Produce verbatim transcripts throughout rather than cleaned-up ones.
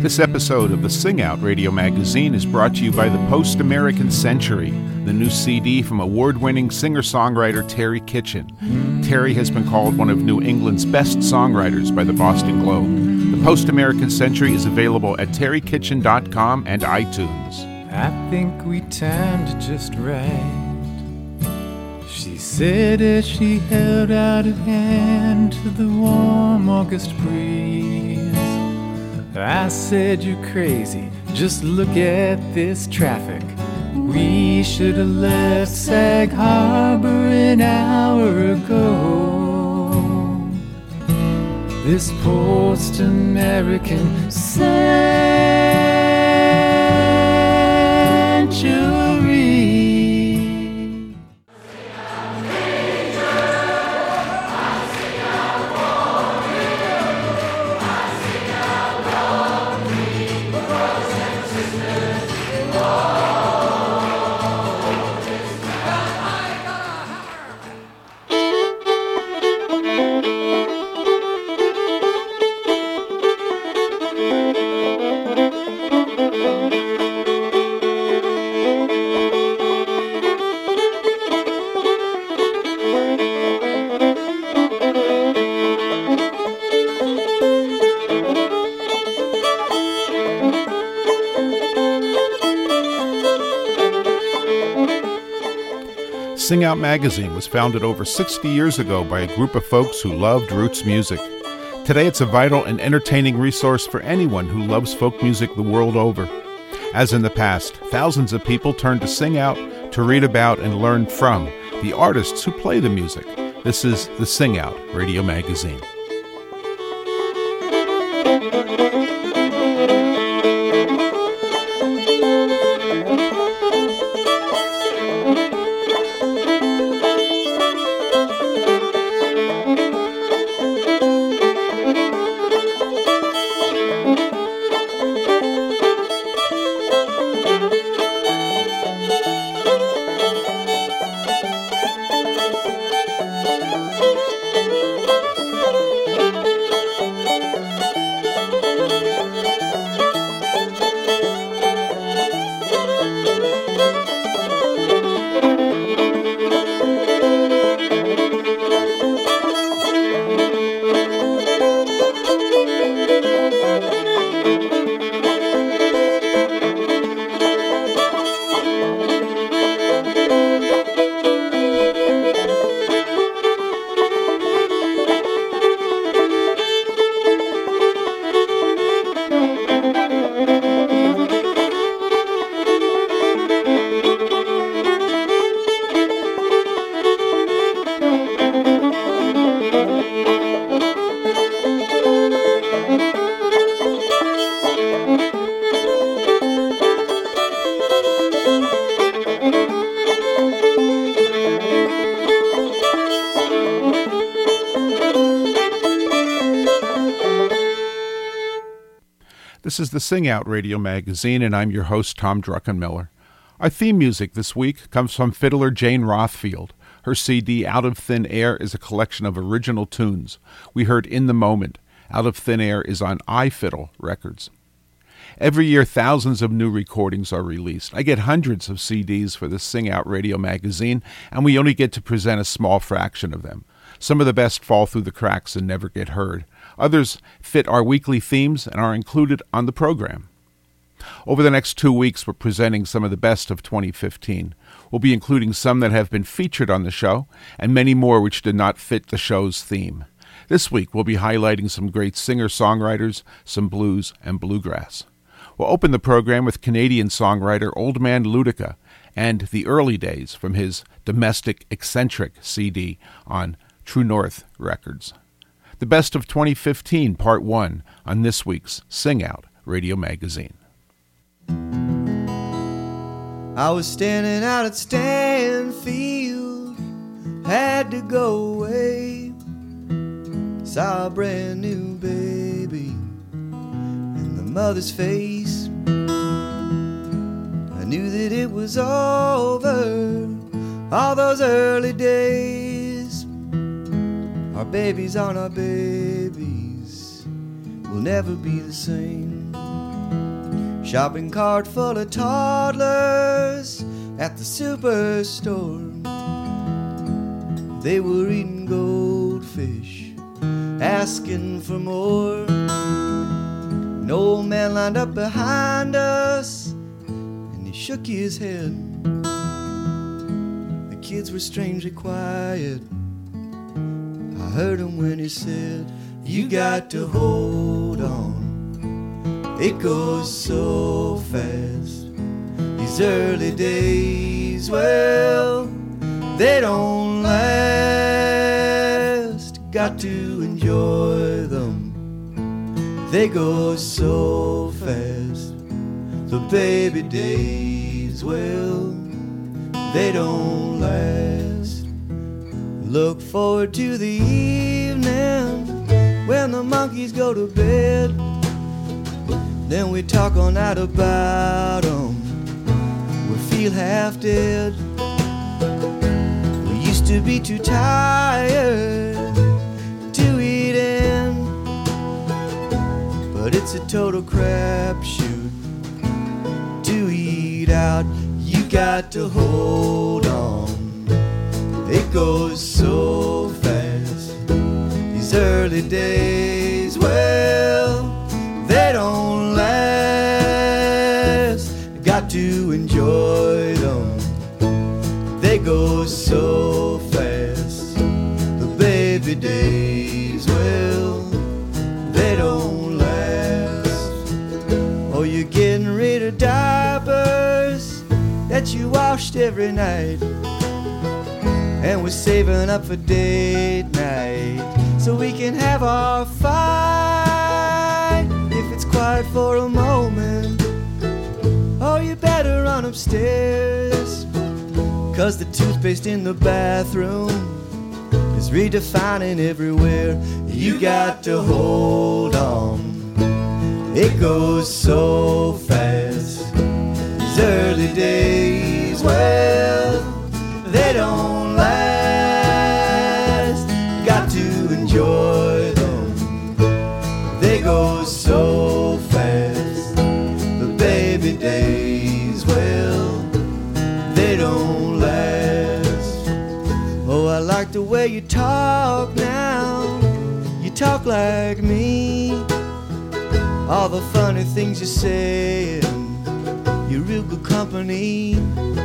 This episode of the Sing Out Radio Magazine is brought to you by the Post-American Century, the new C D from award-winning singer-songwriter Terry Kitchen. Terry has been called one of New England's best songwriters by the Boston Globe. The Post-American Century is available at terry kitchen dot com and iTunes. I think we timed it just right. She said as she held out her hand to the warm August breeze. I said, you're crazy, just look at this traffic. We should have left Sag Harbor an hour ago. This post-American century. Sing Out Magazine was founded over sixty years ago by a group of folks who loved roots music. Today it's a vital and entertaining resource for anyone who loves folk music the world over. As in the past, thousands of people turn to Sing Out to read about and learn from the artists who play the music. This is the Sing Out Radio Magazine. This is the Sing Out Radio Magazine, and I'm your host, Tom Druckenmiller. Our theme music this week comes from fiddler Jane Rothfield. Her C D, Out of Thin Air, is a collection of original tunes. We heard In the Moment. Out of Thin Air is on iFiddle Records. Every year, thousands of new recordings are released. I get hundreds of C Ds for the Sing Out Radio Magazine, and we only get to present a small fraction of them. Some of the best fall through the cracks and never get heard. Others fit our weekly themes and are included on the program. Over the next two weeks, we're presenting some of the best of twenty fifteen. We'll be including some that have been featured on the show, and many more which did not fit the show's theme. This week, we'll be highlighting some great singer-songwriters, some blues and bluegrass. We'll open the program with Canadian songwriter Old Man Ludica and The Early Days from his Domestic Eccentric C D on True North Records. The best of twenty fifteen, part one, on this week's Sing Out Radio Magazine. I was standing out at Stanfield, had to go away. Saw a brand new baby in the mother's face. I knew that it was over, all those early days. Our babies aren't our babies, we'll never be the same. Shopping cart full of toddlers at the superstore. They were eating goldfish, asking for more. An old man lined up behind us, and he shook his head. The kids were strangely quiet. I heard him when he said, "You got to hold on. It goes so fast. These early days, well, they don't last. Got to enjoy them. They go so fast. The baby days, well, they don't last. Look forward to the evening when the monkeys go to bed. Then we talk all night about them. We feel half dead. We used to be too tired to eat in, but it's a total crapshoot to eat out. You got to hold on. It goes so fast. These early days, well, they don't last. Got to enjoy them. They go so fast. The baby days, well, they don't last. Oh, you're getting rid of diapers that you washed every night, and we're saving up for date night so we can have our fight. If it's quiet for a moment, oh, you better run upstairs, 'cause the toothpaste in the bathroom is redefining everywhere. You got to hold on. It goes so fast. These early days, well, they don't last. Got to enjoy them. They go so fast. The baby days, well, they don't last. Oh, I like the way you talk now. You talk like me. All the funny things you say, you're real good company.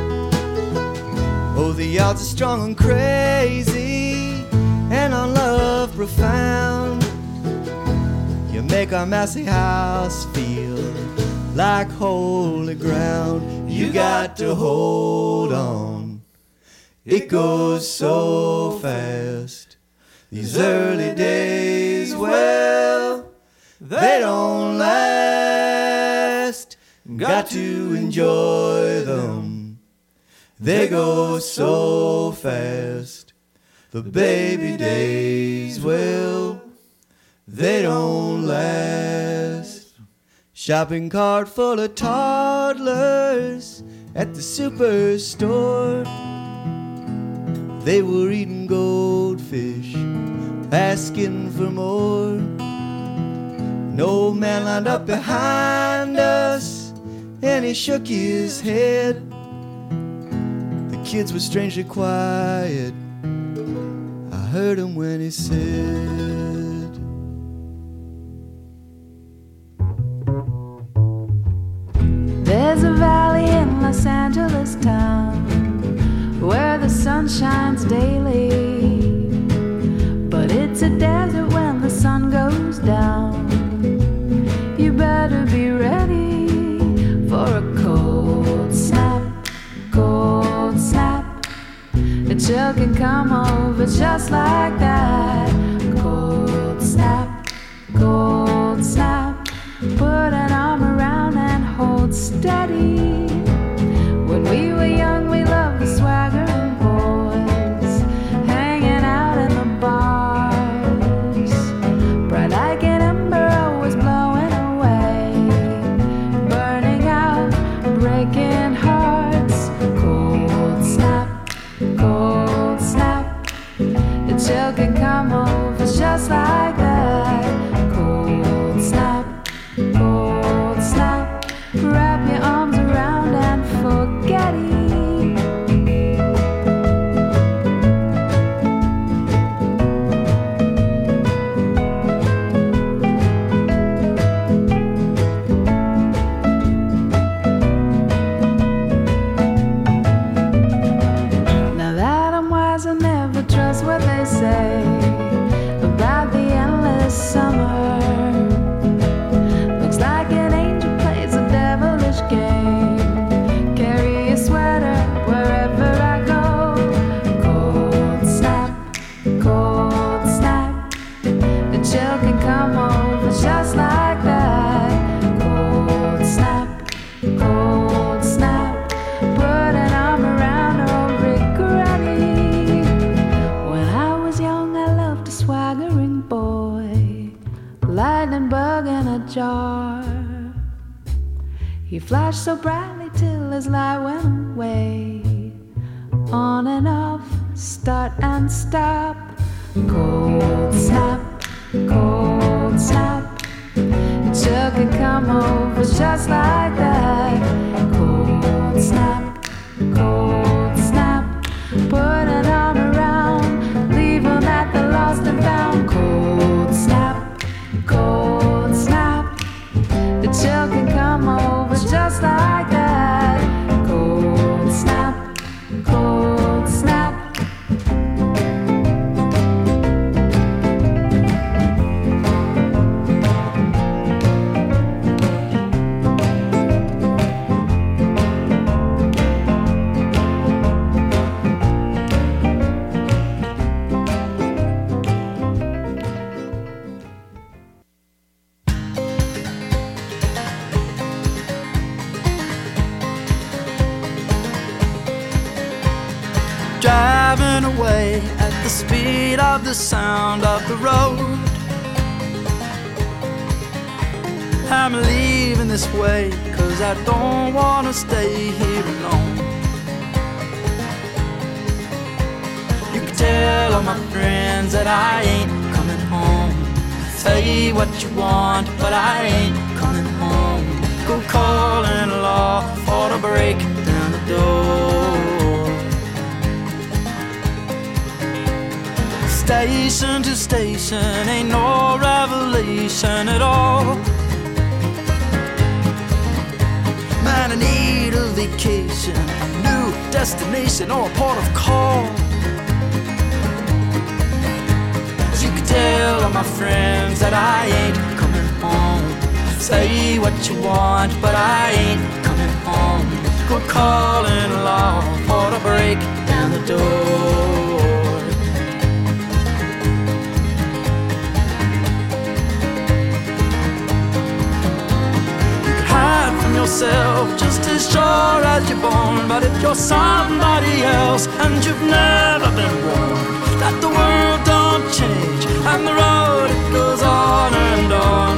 Oh, the odds are strong and crazy, and our love profound. You make our messy house feel like holy ground. You got to hold on. It goes so fast. These early days, well, they don't last. Got to enjoy them. They go so fast. The baby days, well, they don't last. Shopping cart full of toddlers at the superstore. They were eating goldfish, asking for more. An old man lined up behind us, and he shook his head. The kids were strangely quiet. I heard him when he said, "There's a valley in Los Angeles town where the sun shines daily, but it's a desert when the sun goes down. You better be ready for a cold snap, cold snap. A chill can come over just like that. Cold snap, cold snap. Put an arm around and hold steady. When we were young, we loved the swaggering boys, hanging out in the bars. Bright like an ember, always blowing away, burning out, breaking hearts. Cold snap, cold snap. The chill can come over just like that. Cold snap, cold snap. Right. He flashed so brightly till his light went away. On and off, start and stop. Cold snap, cold snap. It sure can come over just like that. Cold snap, cold snap. Put an arm around, leave him at the lost and found. Cold snap, cold snap. The chill can come over just like that. Cold snap, cold snap. Driving away at the speed of the sound of the road. I'm leaving this way, cause I don't wanna stay here alone. You can tell all my friends that I ain't coming home. Say what you want, but I ain't coming home. Go calling law for to break down the door. Station to station, ain't no revelation at all. Man, I need a vacation, a new destination or a port of call. As you can tell all my friends that I ain't coming home. Say what you want, but I ain't coming home. Go calling law for to break down the door. Yourself just as sure as you're born. But if you're somebody else and you've never been warned that the world don't change and the road it goes on and on.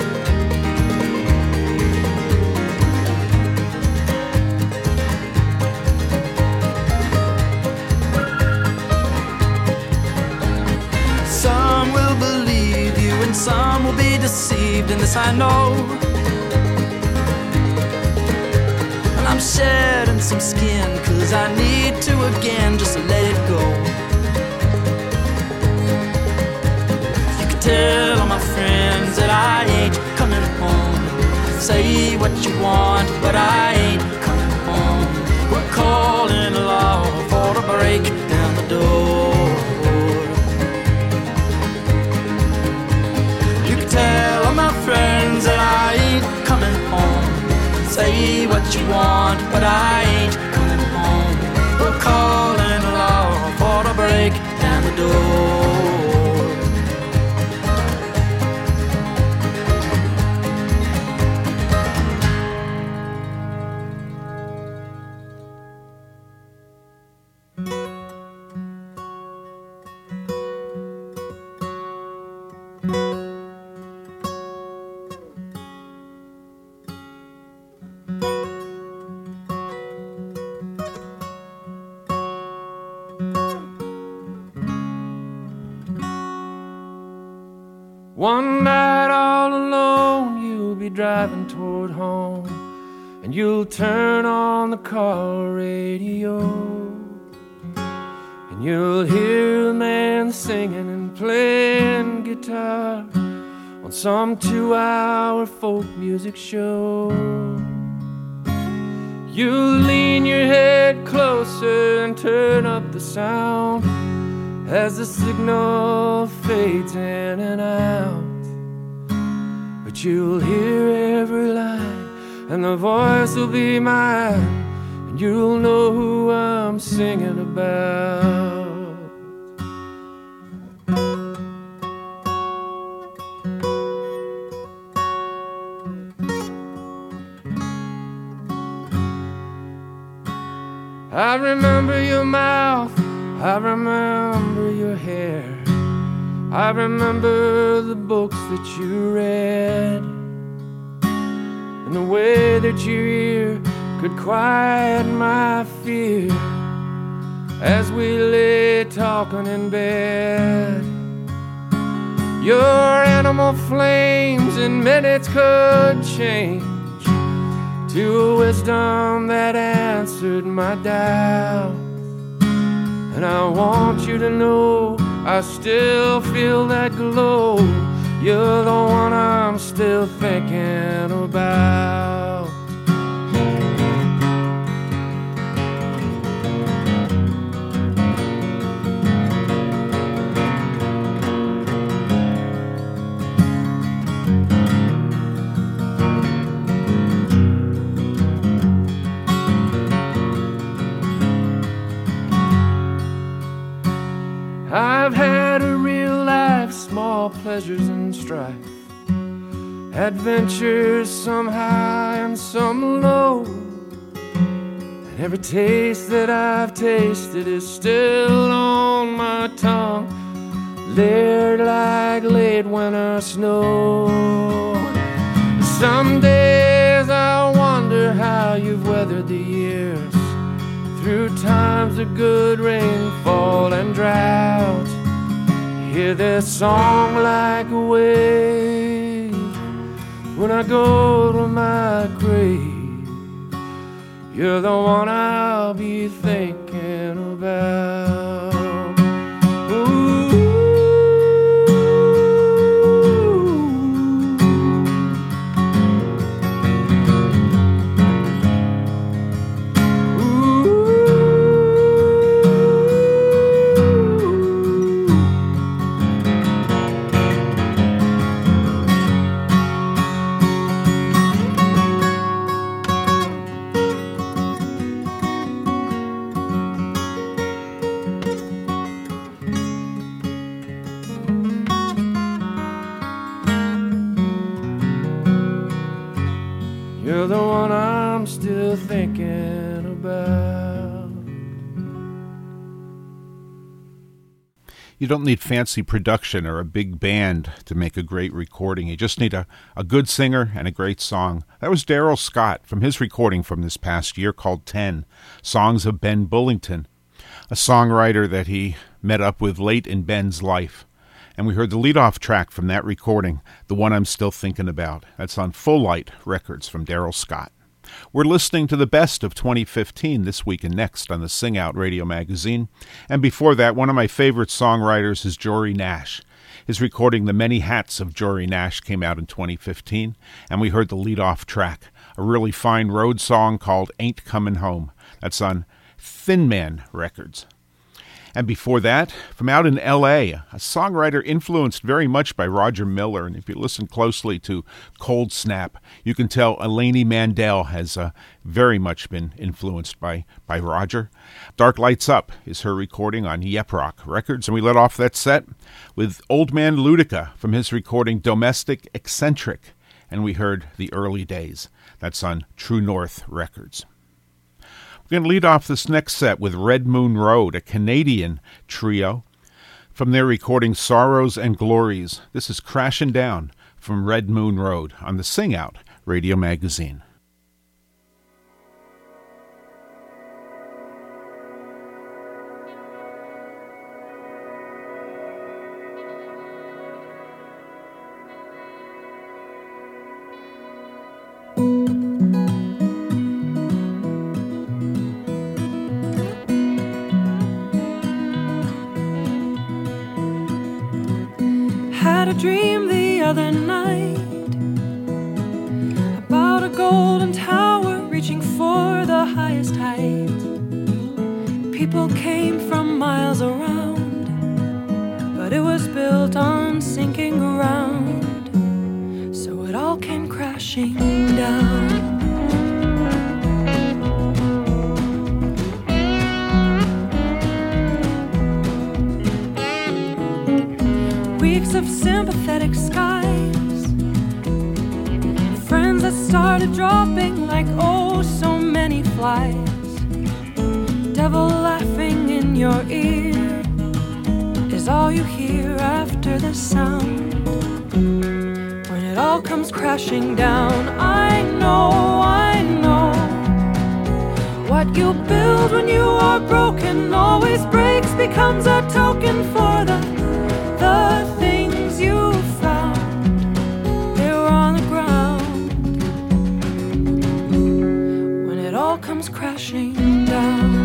Some will believe you and some will be deceived, and this I know. I'm shedding some skin, cause I need to again just to let it go. You can tell all my friends that I ain't coming home. Say what you want, but I ain't coming home. We're calling law for to break down the door. You can tell all my friends that I ain't coming home. Say what you want, but I ain't coming home. We're calling law for to break down the door. One night all alone, you'll be driving toward home, and you'll turn on the car radio, and you'll hear a man singing and playing guitar on some two-hour folk music show. You'll lean your head closer and turn up the sound as the signal fades in and out. But you'll hear every line, and the voice will be mine, and you'll know who I'm singing about. I remember your mouth, I remember your hair, I remember the books that you read, and the way that your ear could quiet my fear as we lay talking in bed. Your animal flames in minutes could change to a wisdom that answered my doubt. And I want you to know I still feel that glow. You're the one I'm still thinking about. I've had a real life, small pleasures and strife, adventures some high and some low, and every taste that I've tasted is still on my tongue, layered like late winter snow. Some days I wonder how you've weathered the years, through times of good rainfall and drought. Hear this song like a wave when I go to my grave. You're the one I'll be thinking about. Ooh. You're the one I'm still thinking about. You don't need fancy production or a big band to make a great recording. You just need a, a good singer and a great song. That was Darrell Scott from his recording from this past year called ten, Songs of Ben Bullington, a songwriter that he met up with late in Ben's life. And we heard the lead-off track from that recording, the one I'm still thinking about. That's on Full Light Records from Darrell Scott. We're listening to the best of twenty fifteen this week and next on the Sing Out Radio Magazine. And before that, one of my favorite songwriters is Jory Nash. His recording The Many Hats of Jory Nash came out in twenty fifteen, and we heard the lead-off track, a really fine road song called Ain't Comin' Home. That's on Thin Man Records. And before that, from out in L A, a songwriter influenced very much by Roger Miller. And if you listen closely to Cold Snap, you can tell Eleni Mandel has uh, very much been influenced by, by Roger. Dark Lights Up is her recording on Yep Rock Records. And we let off that set with Old Man Ludica from his recording Domestic Eccentric. And we heard The Early Days. That's on True North Records. We're going to lead off this next set with Red Moon Road, a Canadian trio. From their recording Sorrows and Glories, this is Crashing Down from Red Moon Road on the Sing Out Radio Magazine. Dream the other night about a golden tower reaching for the highest height. People came from miles around, but it was built on sinking ground, so it all came crashing down. Weeks of sympathetic skies, friends that started dropping like oh so many flies, devil laughing in your ear is all you hear after the sound. When it all comes crashing down, I know What you build when you are broken always breaks, becomes a token for the, the things you found. They were on the ground when it all comes crashing down.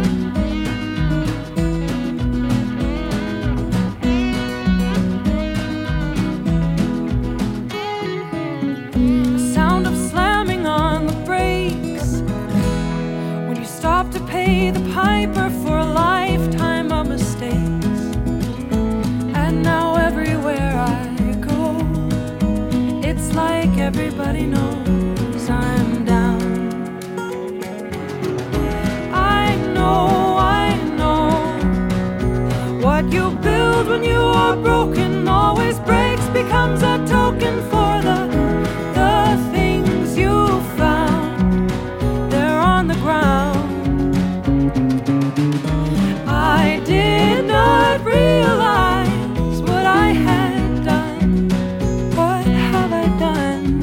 The sound of slamming on the brakes when you stop to pay the piper for a lifetime of mistakes. And now everywhere I go, it's like everybody knows I'm down. I know, I know, what you build when you are broken always breaks, becomes a token for the, the things you found. They're on the ground. I did not realize what I had done. What have I done?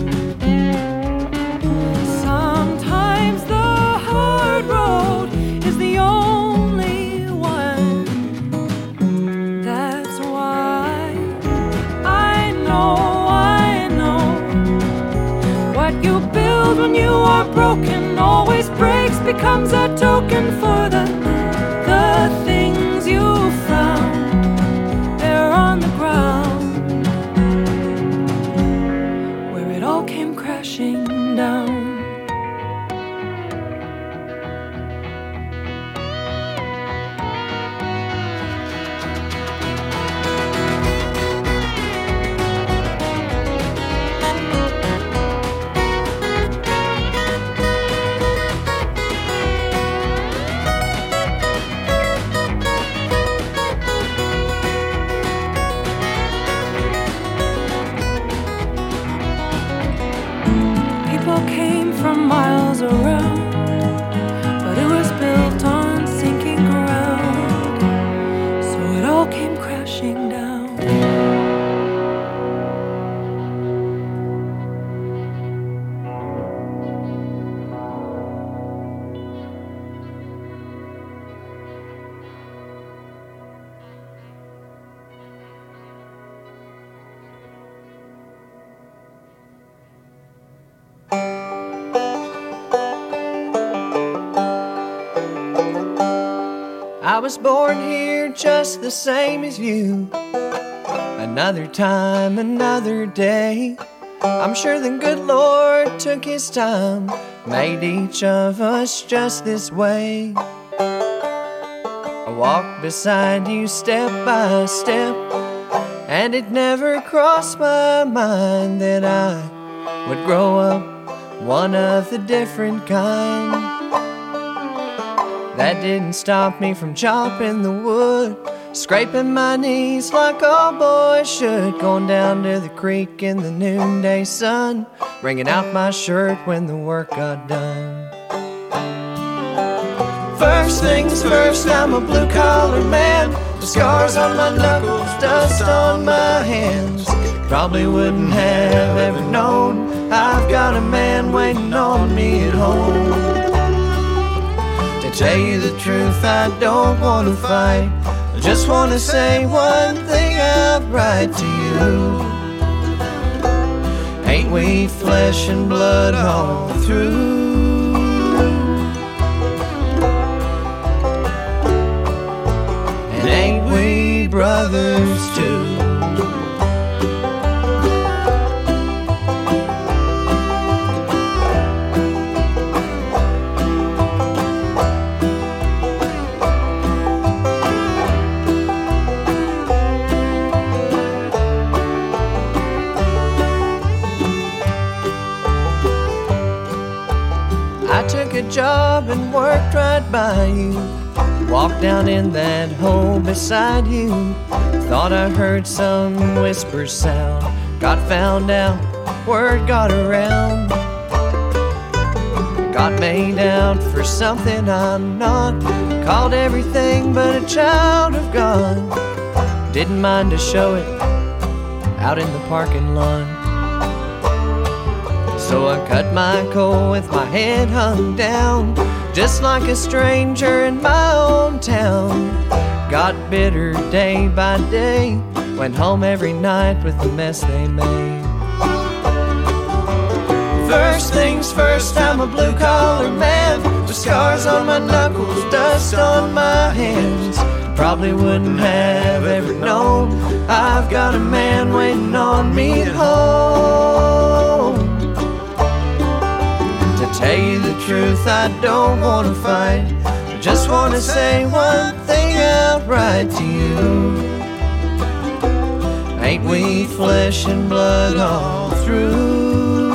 Sometimes the hard road is the only one. That's why I know, I know, what you build when you are broken always breaks, becomes a token for the, the things you found. They're on the ground where it all came crashing down. People came from miles around, but it was built on sinking ground, so it all came crashing down. I was born here just the same as you. Another time, another day. I'm sure the good Lord took his time, made each of us just this way. I walked beside you step by step, and it never crossed my mind that I would grow up one of the different kind. That didn't stop me from chopping the wood, scraping my knees like all boys should, going down to the creek in the noonday sun, wringing out my shirt when the work got done. First things first, I'm a blue-collar man. The scars on my knuckles, dust on my hands. Probably wouldn't have ever known I've got a man waiting on me at home. To tell you the truth, I don't want to fight. I just want to say one thing outright to you. Ain't we flesh and blood all through? And ain't we brothers too? I took a job and worked right by you, walked down in that hole beside you. Thought I heard some whisper sound, got found out, word got around. Got made out for something I'm not, called everything but a child of God. Didn't mind to show it out in the parking lot. So I cut my coat with my head hung down, just like a stranger in my own town. Got bitter day by day, went home every night with the mess they made. First things first, I'm a blue-collar man, with scars on my knuckles, dust on my hands. Probably wouldn't have ever known I've got a man waiting on me at home. To tell you the truth, I don't want to fight, I just want to say one thing outright to you. Ain't we flesh and blood all through?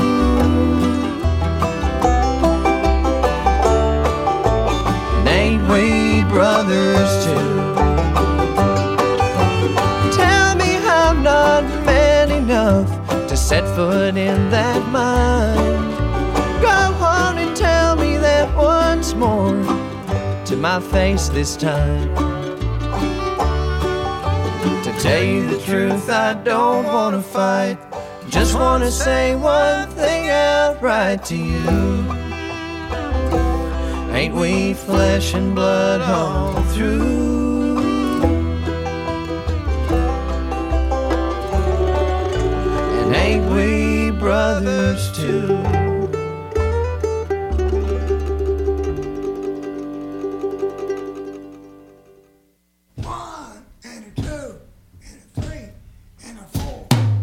And ain't we brothers too? Man enough to set foot in that mine. Go on and tell me that once more, to my face this time. To tell you the truth, I don't want to fight, just want to say one thing outright to you. Ain't we flesh and blood all through? Ain't we brothers too? One and a two and a three and a four.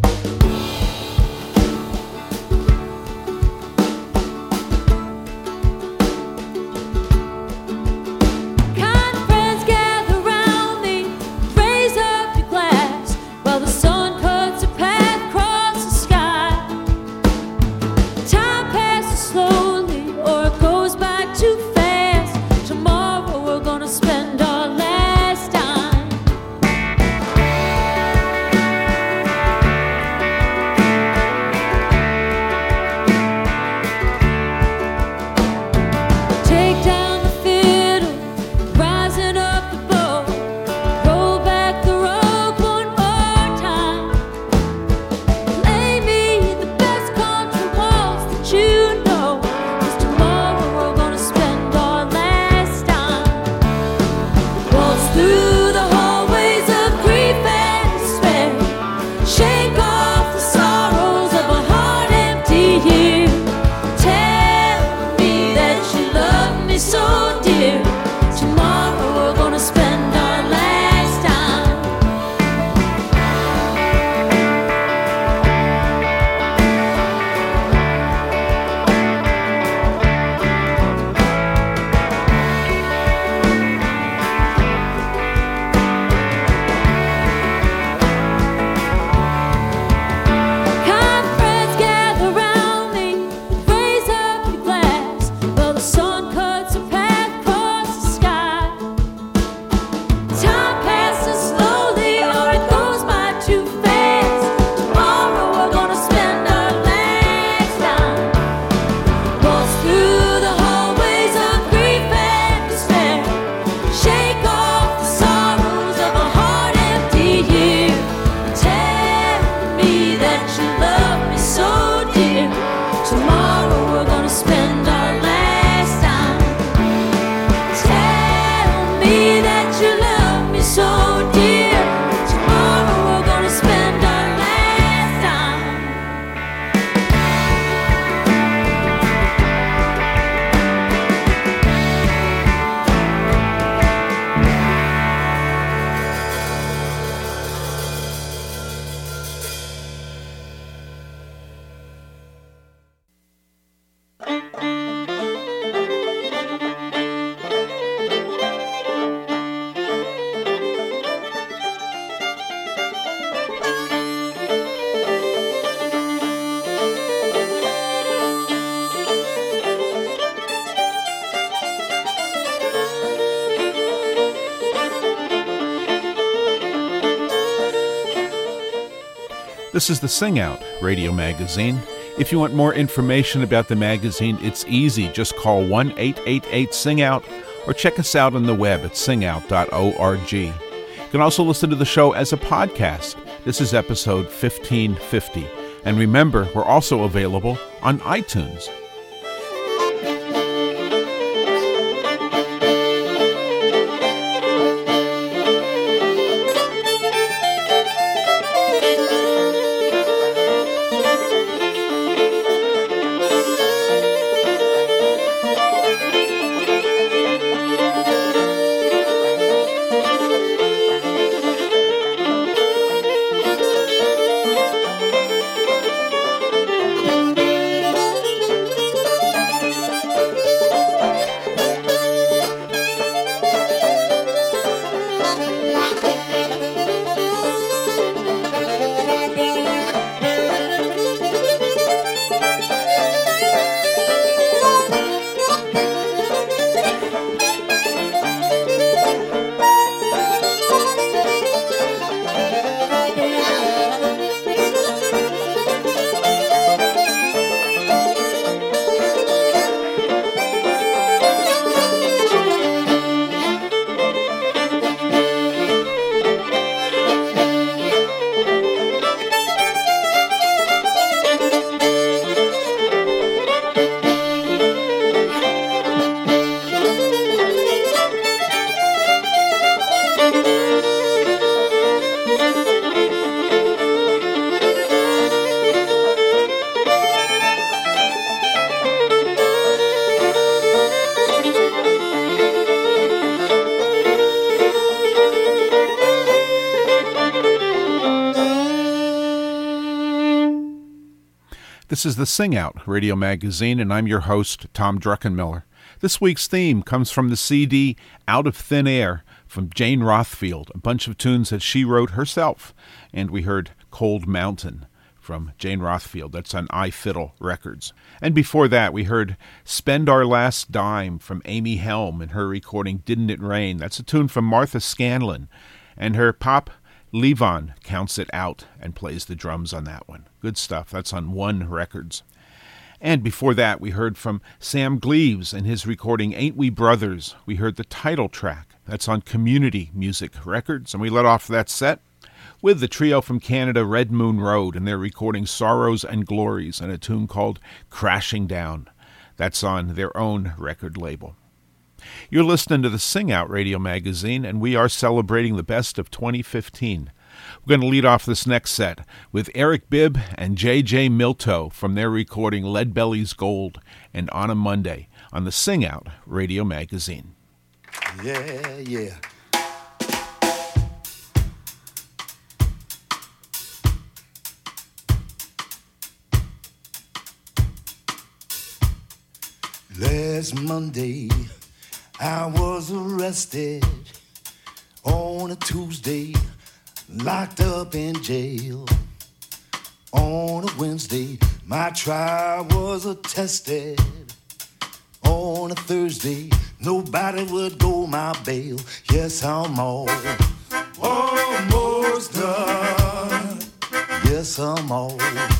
Kind friends gather round me, raise up your glass while the sun cuts a path. This is the Sing Out radio magazine. If you want more information about the magazine, it's easy. Just call one eight eight eight sing out or check us out on the web at sing out dot org. You can also listen to the show as a podcast. This is episode fifteen fifty. And remember, we're also available on iTunes. This is the Sing Out Radio Magazine, and I'm your host, Tom Druckenmiller. This week's theme comes from the C D Out of Thin Air from Jane Rothfield, a bunch of tunes that she wrote herself. And we heard Cold Mountain from Jane Rothfield. That's on iFiddle Records. And before that, we heard Spend Our Last Dime from Amy Helm in her recording Didn't It Rain. That's a tune from Martha Scanlon. And her pop Levon counts it out and plays the drums on that one. Good stuff. That's on One Records. And before that, we heard from Sam Gleaves and his recording Ain't We Brothers. We heard the title track. That's on Community Music Records. And we let off that set with the trio from Canada, Red Moon Road, and their recording Sorrows and Glories and a tune called Crashing Down. That's on their own record label. You're listening to the Sing Out Radio Magazine, and we are celebrating the best of twenty fifteen. We're going to lead off this next set with Eric Bibb and J J Milto from their recording Leadbelly's Gold and On a Monday on the Sing Out Radio Magazine. Yeah, yeah. Last Monday, I was arrested on a Tuesday, locked up in jail. On a Wednesday, my trial was attested. On a Thursday, nobody would go my bail. Yes, I'm all almost done. Yes, I'm all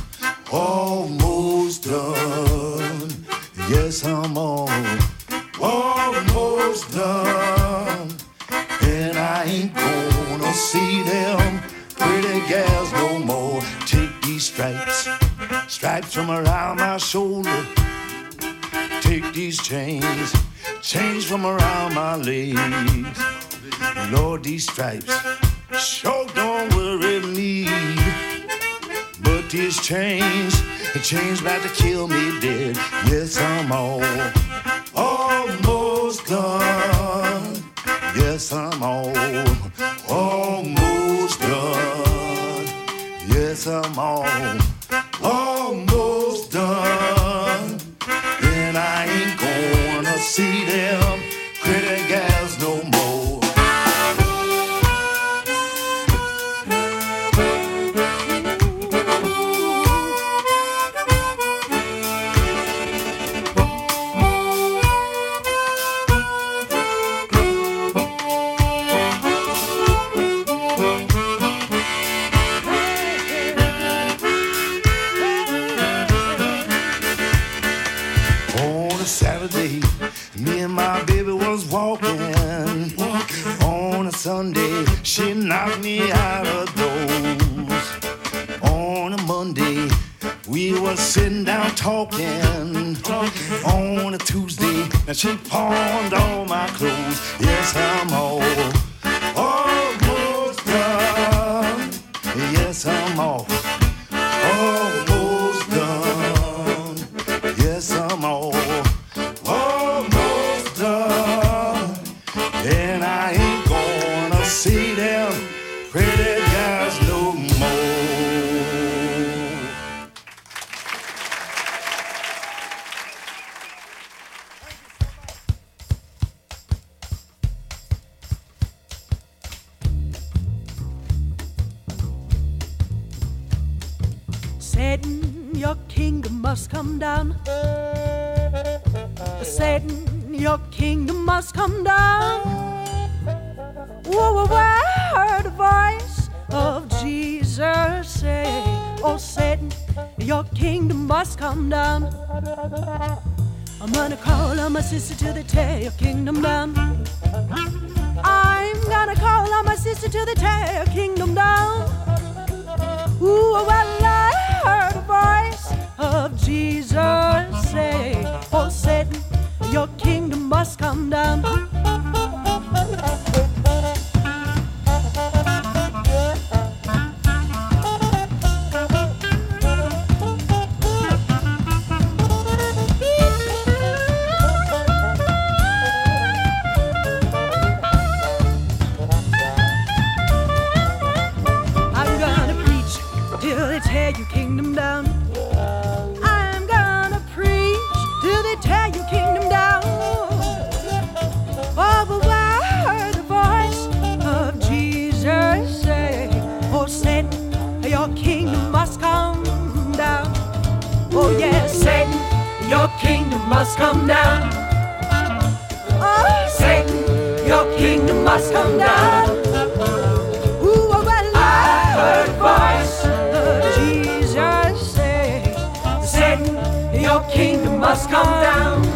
almost done. Yes, I'm all almost done. And I ain't gonna see them pretty gals no more. Take these stripes, stripes from around my shoulder. Take these chains, chains from around my legs. Lord, these stripes sure don't worry me. But these chains, the chains about to kill me dead. Yes, I'm all almost done. Yes, I'm all almost done. Yes, I'm all almost done. And I ain't gonna see them pretty gals no more. Sunday, she knocked me out of doors. On a Monday, we were sitting down talking. On a Tuesday, now she pawned all my clothes. Yes, I'm all almost done. Yes, I'm all almost done. Yes, I'm all almost done. And I ain't gonna see them pretty guys no more. Satan, your kingdom must come down. Satan, your kingdom must come down. Whoa, whoa, I heard a voice of Jesus say, oh, Satan, your kingdom must come down. I'm gonna call on my sister till they tear your kingdom down. I'm gonna call on my sister till they tear your kingdom down. Ooh, well, I heard a voice of Jesus say, oh, Satan, your kingdom must come down. I'm gonna preach till they tear your kingdom down. must come down. Oh, Satan, your kingdom must come down. Ooh, well, I heard a voice of Jesus say, Satan, your kingdom must come down.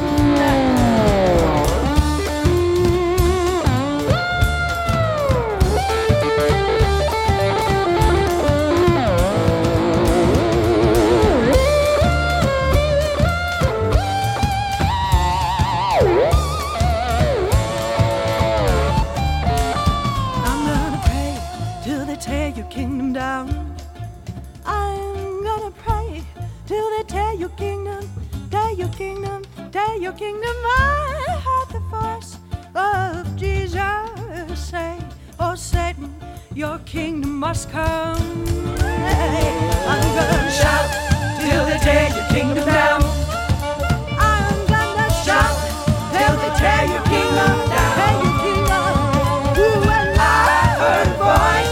Kingdom down. I'm gonna pray till they tear your kingdom, tear your kingdom, tear your kingdom. I heard the voice of Jesus say, oh Satan, your kingdom must come. Hey, I'm gonna shout till they tear your kingdom down. I'm gonna shout till they tear your kingdom down. Tear your kingdom. Ooh, and I heard a voice.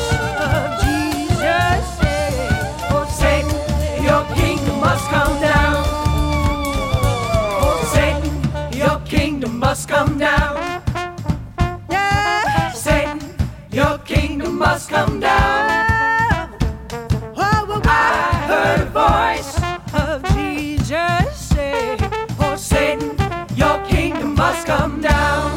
Must come down. Oh, Satan, your kingdom must come down. Yeah, Satan, your kingdom must come down. Oh, oh, I heard a voice of Jesus say, oh, Satan, your kingdom must come down.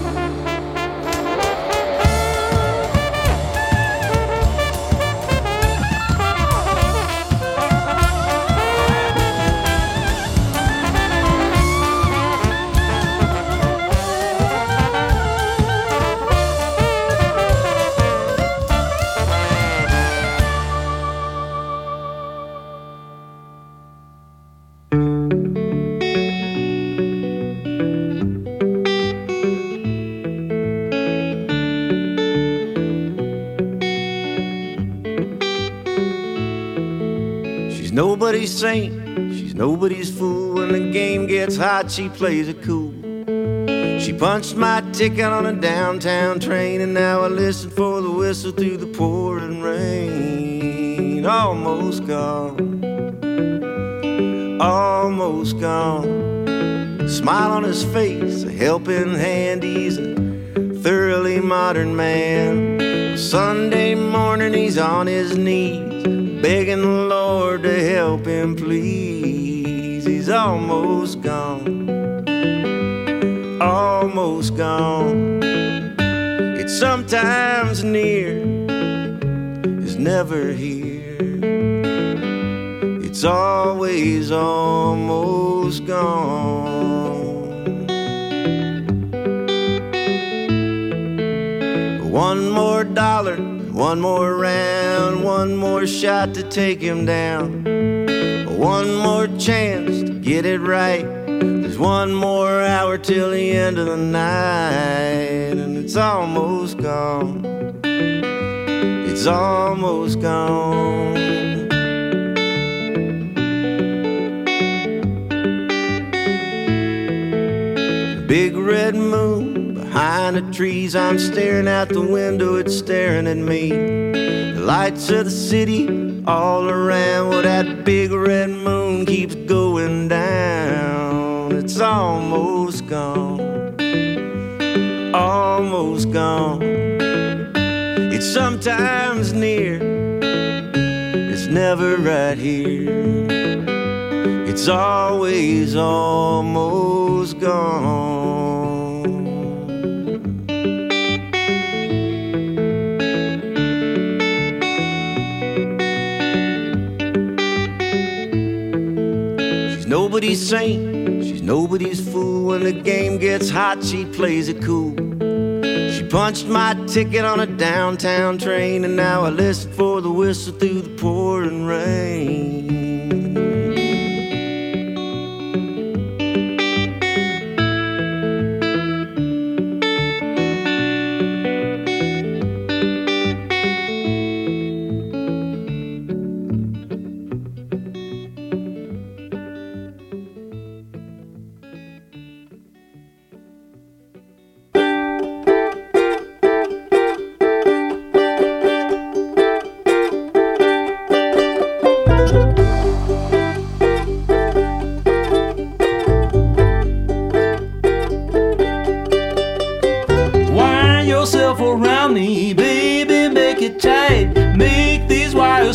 Nobody's saint, she's nobody's fool. When the game gets hot, she plays it cool. She punched my ticket on a downtown train, and now I listen for the whistle through the pouring rain. Almost gone, almost gone. Smile on his face, a helping hand. He's a thoroughly modern man. Sunday morning he's on his knees, begging the Lord to help him, please. He's almost gone, almost gone. It's sometimes near, it's never here. It's always almost gone. One more dollar, one more round, one more shot to take him down. One more chance to get it right. There's one more hour till the end of the night, and it's almost gone. It's almost gone. The big red moon behind the trees, I'm staring out the window, it's staring at me. The lights of the city all around, well, that big red moon keeps going down. It's almost gone, almost gone. It's sometimes near, it's never right here. It's always almost gone. Nobody's saint, she's nobody's fool. When the game gets hot, she plays it cool. She punched my ticket on a downtown train, and now I listen for the whistle through the pouring rain.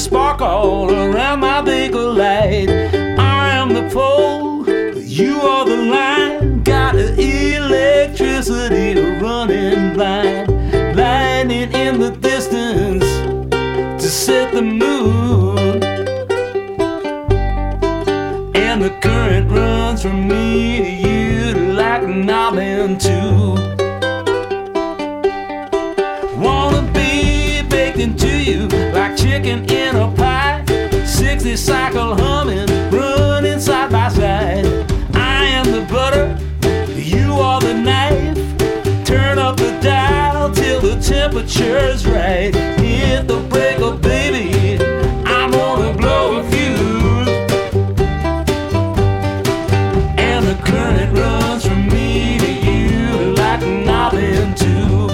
spark all around my vehicle light. I am the pole, you are the line. Got the electricity running blind. Lightning in the distance to set the mood. And the current runs from me to you like a knob and tube. Wanna be baked into you like chicken in a pie. Sixty cycle humming, running side by side. I am the butter, you are the knife. Turn up the dial till the temperature's right. Hit the breaker, baby, I'm gonna blow a fuse. And the current runs from me to you like a knob and tube.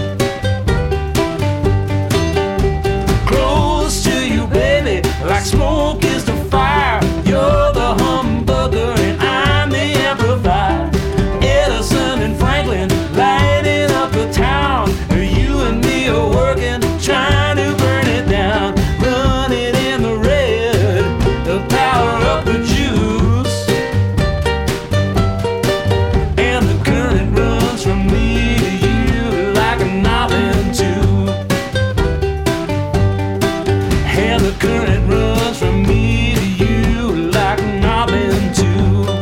Close to you, baby, like smoke is the fire. You're the humbucker and I'm the amplifier. Edison and Franklin lighting up the town. You and me are working, trying to burn it down. Running in the red, the power of the juice. And the current runs from me to you like a knob and tube. And the current runs from me to you like a knob and tube.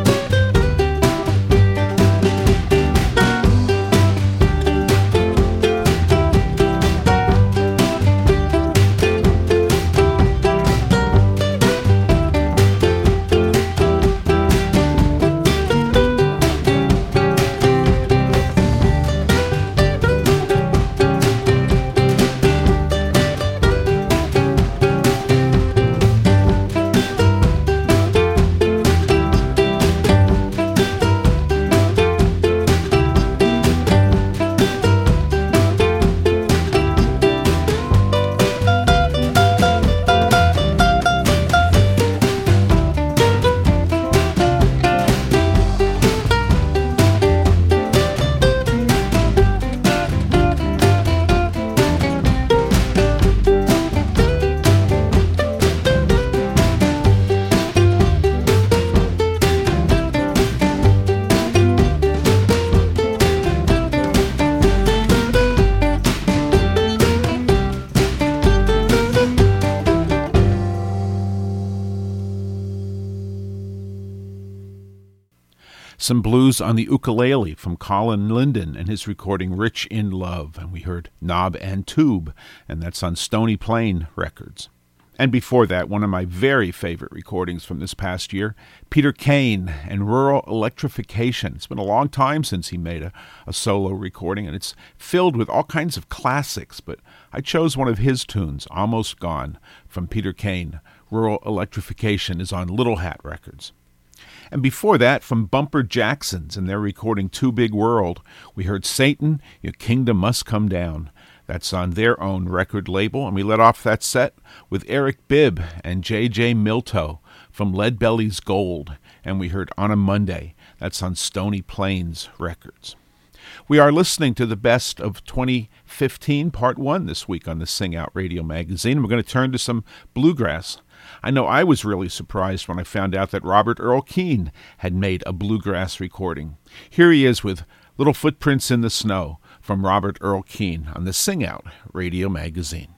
Some blues on the ukulele from Colin Linden and his recording Rich in Love. And we heard Knob and Tube, and that's on Stony Plain Records. And before that, one of my very favorite recordings from this past year, Peter Kane and Rural Electrification. It's been a long time since he made a, a solo recording, and it's filled with all kinds of classics, but I chose one of his tunes, Almost Gone, from Peter Kane. Rural Electrification is on Little Hat Records. And before that, from Bumper Jacksons and their recording Too Big World, we heard Satan, Your Kingdom Must Come Down. That's on their own record label, and we let off that set with Eric Bibb and J J Milto from Lead Belly's Gold, and we heard On a Monday. That's on Stony Plains Records. We are listening to the best of twenty fifteen, part one this week on the Sing Out Radio magazine. We're going to turn to some bluegrass. I know I was really surprised when I found out that Robert Earl Keen had made a bluegrass recording. Here he is with Little Footprints in the Snow from Robert Earl Keen on the Sing Out Radio magazine.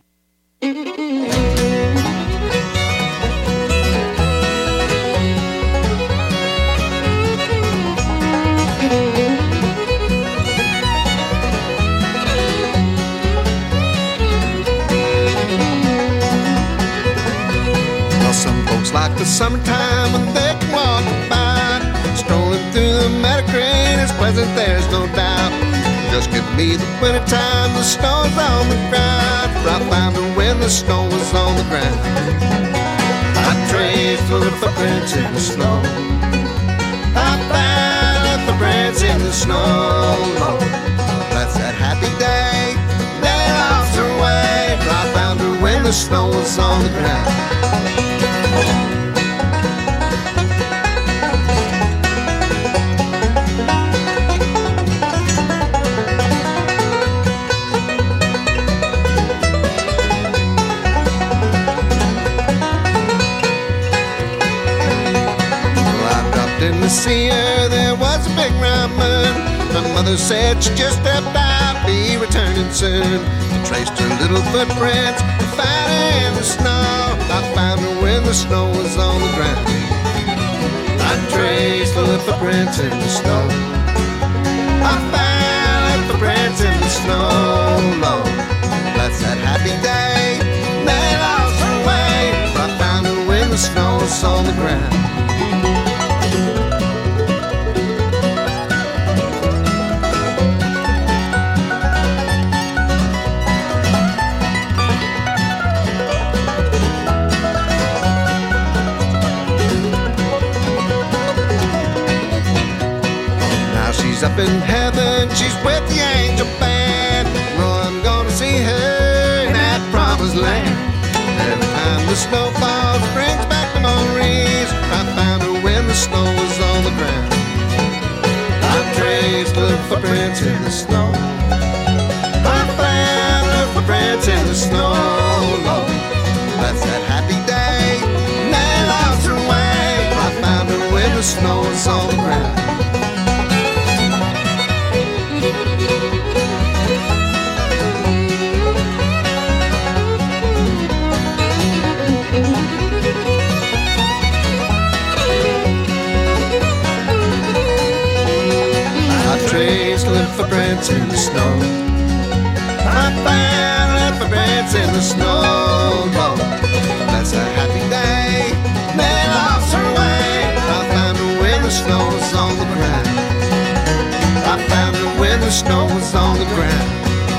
Some folks like the summertime when they can walk by. Strolling through the meadow green is pleasant, there's no doubt. Just give me the wintertime, the snow's on the ground. I found her when the snow was on the ground. I traced for the footprints in the snow. I found the footprints in the snow. Lord, that's that happy day. They lost her way. I found her when the snow was on the ground. My mother said she just stepped out, be returning soon. I traced her little footprints and found her in the snow. I found her when the snow was on the ground. I traced the little footprints in the snow. I found her footprints in the snow, Lord. That's that happy day. They lost her way. I found her when the snow was on the ground. She's up in heaven, she's with the angel band. Know I'm gonna see her in that promised land. Every time the snow falls, brings back memories. I found her when the snow was on the ground. I traced her footprints in the snow. I found her footprints in the snow, Lord. That's that happy day. They lost her way. I found her when the snow was on the ground. Traced little footprints in the snow. I found little footprints in the snow, Lord. That's a happy day. They lost her way. I found her when the snow was on the ground. I found her when the snow was on the ground.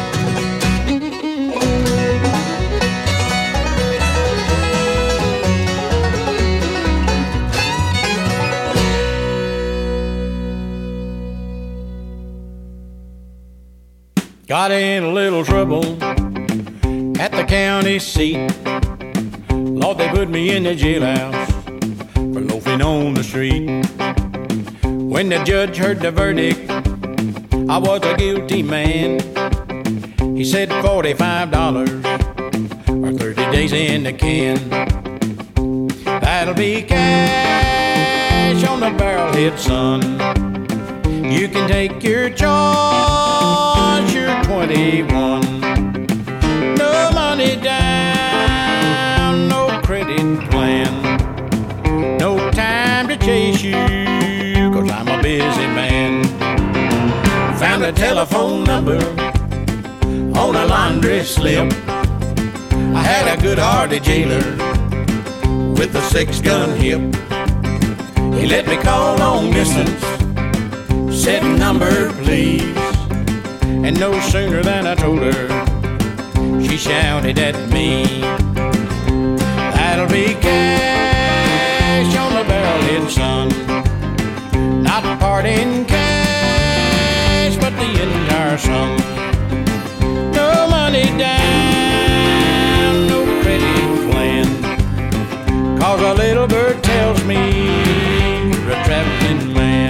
Got in a little trouble at the county seat. Lord, they put me in the jailhouse for loafing on the street. When the judge heard the verdict, I was a guilty man. He said forty-five dollars or thirty days in the can. That'll be cash on the barrelhead, son. You can take your choice, you're twenty-one. No money down, no credit plan. No time to chase you, cause I'm a busy man. Found a telephone number on a laundry slip. I had a good-hearted jailer with a six-gun hip. He let me call long distance, said number please. And no sooner than I told her, she shouted at me, that'll be cash on the barrelhead, son. Not part in cash, but the entire sum. No money down, no credit plan. Cause a little bird tells me you're a traveling man.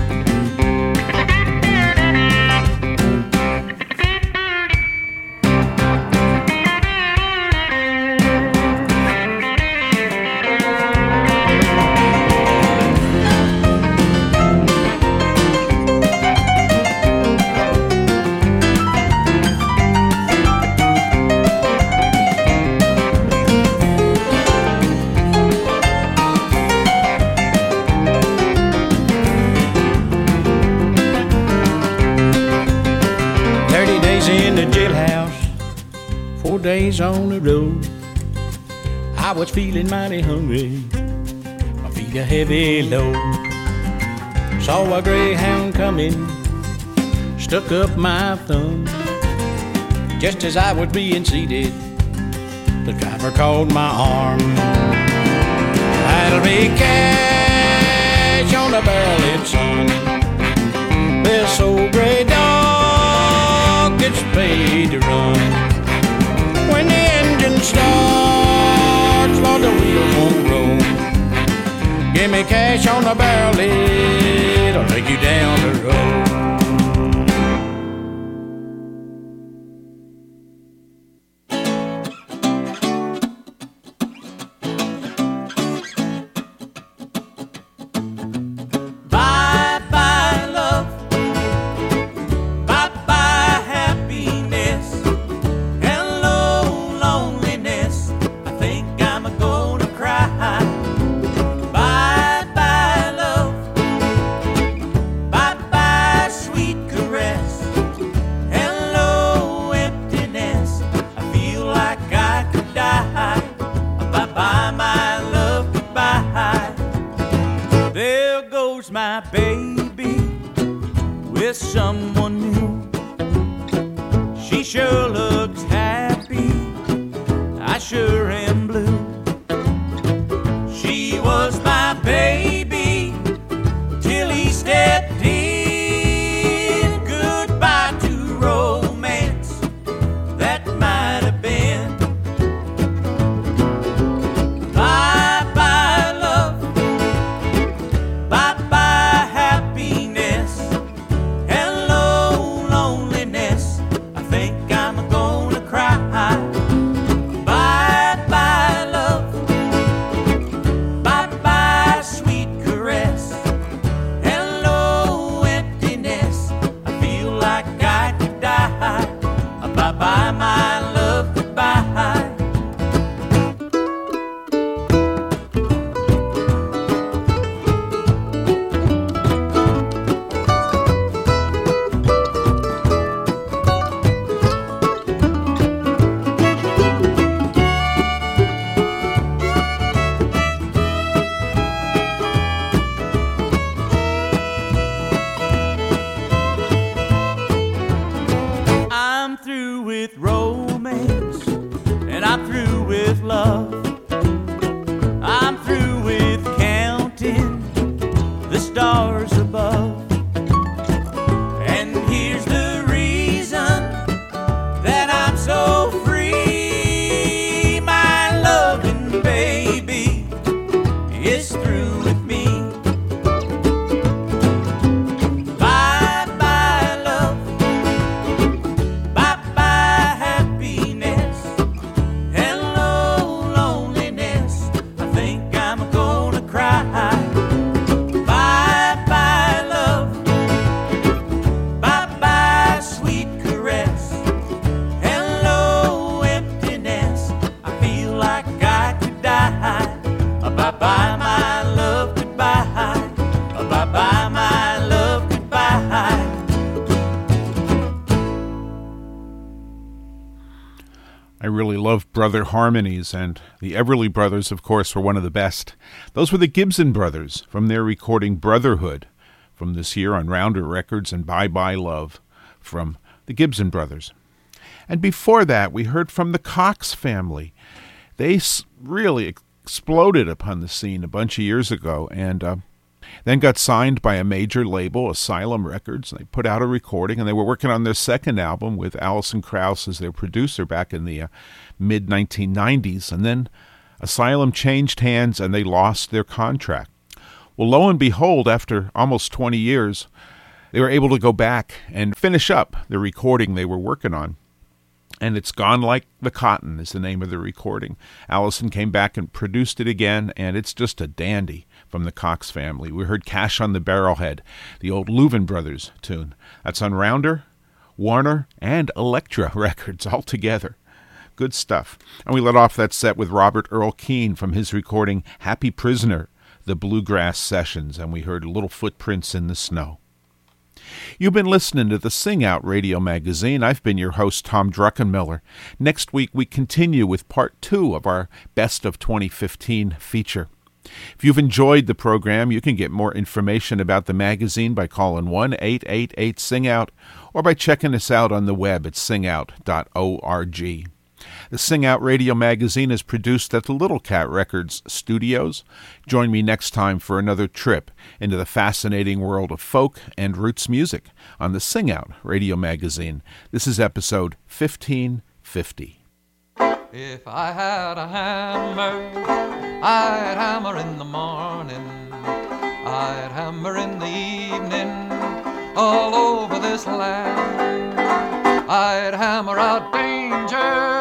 Days on the road, I was feeling mighty hungry, my feet a heavy load. Saw a greyhound coming, stuck up my thumb. Just as I was being seated, the driver called my arm. That'll be cash on the barrelhead, son. This old gray dog gets paid to run. When the engine starts, Lord, the wheels won't roll. Give me cash on the barrelhead, I'll take you down the road. Bye, bye, love. someone new. She sure looks happy, I sure am blue. She was my baby till he stepped in. Goodbye to romance that might have been. Bye-bye love, bye-bye happiness. Hello loneliness, I think I'm gonna cry. Bye-bye love, bye-bye sweet caress. Hello emptiness, I feel like I could die. Bye-bye my love, goodbye. I'm through with romance, and I'm through with love. I'm through with counting the stars above. And here's the reason that I'm so free. My loving baby is through with me. Bye-bye love, bye-bye happiness. Hello loneliness, I think I'm gonna cry. Bye-bye love, bye-bye sweet caress. Hello emptiness, I feel like I could die. Bye-bye my love, goodbye. Bye-bye my love, goodbye. I really love brother harmonies, and the Everly Brothers, of course, were one of the best. Those were the Gibson Brothers from their recording Brotherhood from this year on Rounder Records, and Bye Bye Love from the Gibson Brothers. And before that, we heard from the Cox family. They s- really exploded upon the scene a bunch of years ago, and uh, then got signed by a major label, Asylum Records. They put out a recording, and they were working on their second album with Alison Krauss as their producer back in the uh, mid nineteen nineties. And then Asylum changed hands, and they lost their contract. Well, lo and behold, after almost twenty years, they were able to go back and finish up the recording they were working on. And It's Gone Like the Cotton is the name of the recording. Allison came back and produced it again, and it's just a dandy from the Cox family. We heard Cash on the Barrelhead, the old Louvin Brothers tune. That's on Rounder, Warner, and Elektra Records all together. Good stuff. And we let off that set with Robert Earl Keen from his recording Happy Prisoner, the Bluegrass Sessions, and we heard Little Footprints in the Snow. You've been listening to the Sing Out Radio Magazine. I've been your host, Tom Druckenmiller. Next week, we continue with part two of our Best of twenty fifteen feature. If you've enjoyed the program, you can get more information about the magazine by calling one eight eight eight sing out or by checking us out on the web at sing out dot org. The Sing Out Radio Magazine is produced at the Little Cat Records studios. Join me next time for another trip into the fascinating world of folk and roots music on the Sing Out Radio Magazine. This is episode fifteen fifty. If I had a hammer, I'd hammer in the morning, I'd hammer in the evening, all over this land. I'd hammer out danger,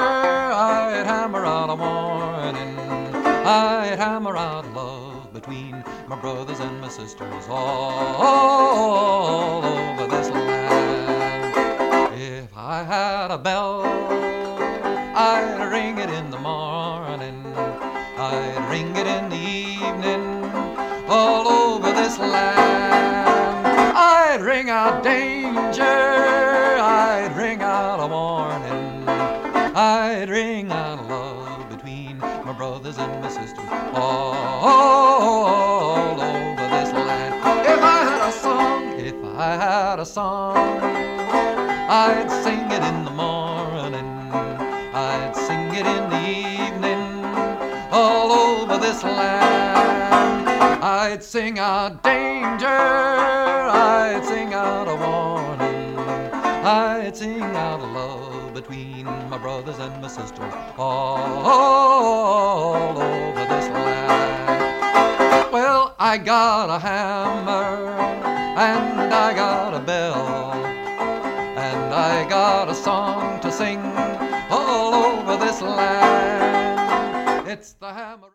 I'd hammer out a warning, I'd hammer out love between my brothers and my sisters all over this land. If I had a bell, I'd ring it in the morning, I'd ring it in the evening, all over this land. I'd ring out danger, I'd ring out a warning, I'd ring out love between my brothers and my sisters all over this land. If I had a song, if I I had a song, I'd sing it in the morning, I'd sing it in the evening, all over this land. I'd sing out danger, I'd sing out a warning, I'd sing out a love between my brothers and my sisters, all, all over this land. Well, I got a hammer, and I got a bell, and I got a song to sing all over this land. It's the hammer.